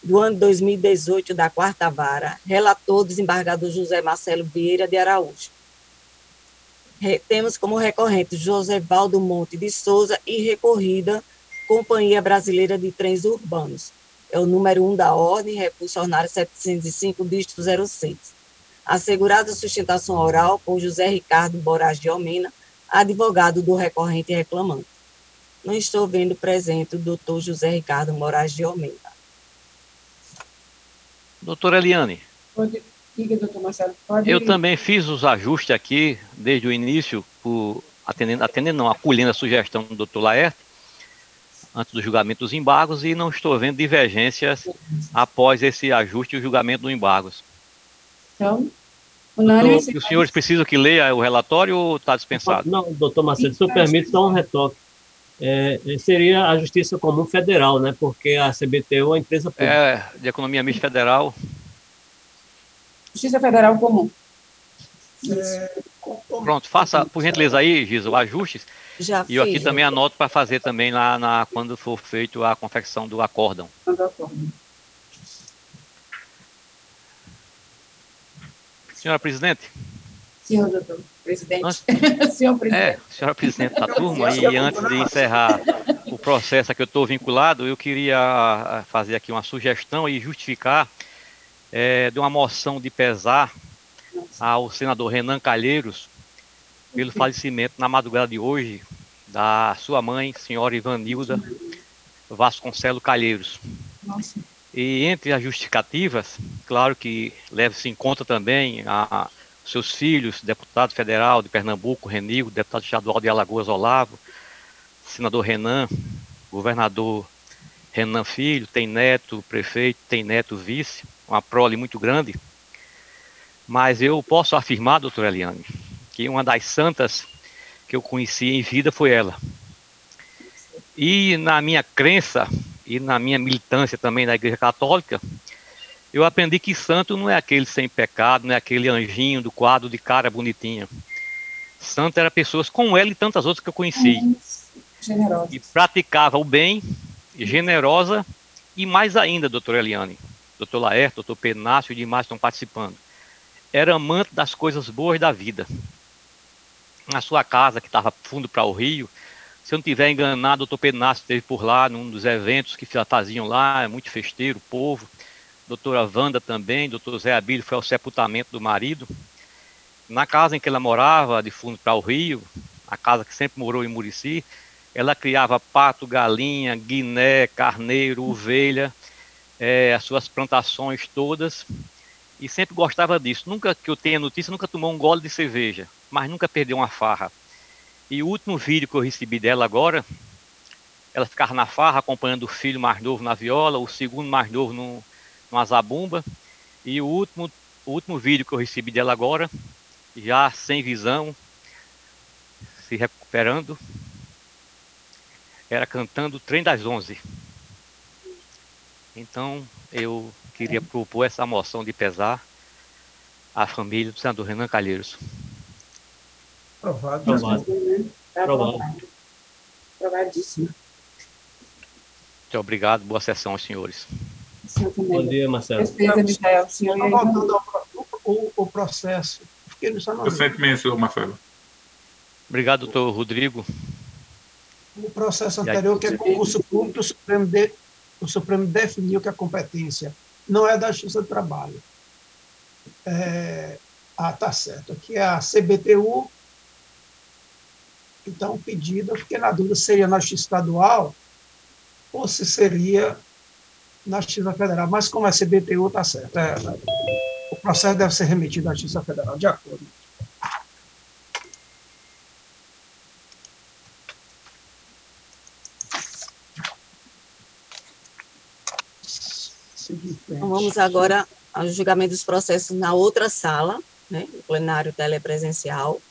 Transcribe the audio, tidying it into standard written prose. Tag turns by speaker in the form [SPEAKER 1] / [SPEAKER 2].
[SPEAKER 1] do ano 2018 da Quarta Vara, relator desembargador José Marcelo Vieira de Araújo. Temos como recorrente José Valdo Monte de Souza e recorrida Companhia Brasileira de Trens Urbanos. É o número 1 da ordem, recurso ordinário 705, dígito 06. Assegurada a sustentação oral por José Ricardo Moraes de Almeida, advogado do recorrente e reclamante. Não estou vendo presente o doutor José Ricardo Moraes de Almeida.
[SPEAKER 2] Doutora Eliane.
[SPEAKER 3] Diga, doutor Marcelo.
[SPEAKER 2] Eu também fiz os ajustes aqui, desde o início, acolhendo a sugestão do doutor Laerte, antes do julgamento dos embargos, e não estou vendo divergências após esse ajuste e o julgamento dos embargos.
[SPEAKER 3] Então,
[SPEAKER 2] os senhores precisam que leia o relatório ou está dispensado?
[SPEAKER 4] Não, doutor Marcelo, se eu permite só um retoque. Seria a Justiça Comum Federal, né? Porque a CBTU é uma empresa pública.
[SPEAKER 2] De Economia Mista Federal.
[SPEAKER 3] Justiça Federal Comum.
[SPEAKER 2] Pronto, faça, por gentileza aí, Giso, ajustes.
[SPEAKER 1] Já
[SPEAKER 2] e eu aqui também anoto para fazer também lá quando for feito a confecção do acórdão. Senhora presidente.
[SPEAKER 3] Senhor doutor presidente. Senhor presidente.
[SPEAKER 2] Senhora presidente da turma, e antes de encerrar o processo a que eu estou vinculado, eu queria fazer aqui uma sugestão e justificar de uma moção de pesar ao senador Renan Calheiros pelo falecimento na madrugada de hoje da sua mãe, senhora Ivanilda Vasconcelos Calheiros.
[SPEAKER 3] Nossa.
[SPEAKER 2] E entre as justificativas, claro que leva-se em conta também seus filhos, deputado federal de Pernambuco, Renigo, deputado estadual de Alagoas, Olavo, senador Renan, governador Renan Filho, tem neto prefeito, tem neto vice, uma prole muito grande. Mas eu posso afirmar, doutora Eliane, que uma das santas que eu conheci em vida foi ela. E na minha crença e na minha militância também na Igreja Católica, eu aprendi que santo não é aquele sem pecado, não é aquele anjinho do quadro de cara bonitinha. Santo era pessoas como ela e tantas outras que eu conheci.
[SPEAKER 3] Generosa.
[SPEAKER 2] E praticava o bem, generosa e mais ainda, doutora Eliane, doutor Laerte, doutor Penácio e demais estão participando. Era amante das coisas boas da vida. Na sua casa, que estava fundo para o rio, se eu não estiver enganado, o doutor Penácio esteve por lá, num dos eventos que faziam lá, é muito festeiro, o povo. Doutora Wanda também, doutor Zé Abílio foi ao sepultamento do marido. Na casa em que ela morava, de fundo para o rio, a casa que sempre morou em Murici, ela criava pato, galinha, guiné, carneiro, ovelha, as suas plantações todas, e sempre gostava disso. Nunca que eu tenha notícia, nunca tomou um gole de cerveja, mas nunca perdeu uma farra. E o último vídeo que eu recebi dela agora, ela ficava na farra acompanhando o filho mais novo na viola, o segundo mais novo numa zabumba, e o último vídeo que eu recebi dela agora, já sem visão, se recuperando, era cantando o Trem das 11. Então, eu queria propor essa moção de pesar à família do senador Renan Calheiros.
[SPEAKER 4] Aprovado.
[SPEAKER 3] Aprovadíssimo.
[SPEAKER 2] Muito obrigado, boa sessão aos senhores.
[SPEAKER 4] Bom dia, Marcelo.
[SPEAKER 3] Despesa de Israel, senhor.
[SPEAKER 5] Voltando ao processo.
[SPEAKER 6] Senhor Marcelo.
[SPEAKER 2] Obrigado, doutor Rodrigo.
[SPEAKER 5] O processo anterior, que é concurso público, o Supremo definiu que a competência não é da Justiça do Trabalho. Tá certo. Aqui é a CBTU. Então, o pedido, eu fiquei na dúvida se seria na Justiça Estadual ou se seria na Justiça Federal. Mas, como é CBTU, está certo. O processo deve ser remetido à Justiça Federal, de acordo.
[SPEAKER 1] Então, vamos agora ao julgamento dos processos na outra sala, né, o plenário telepresencial.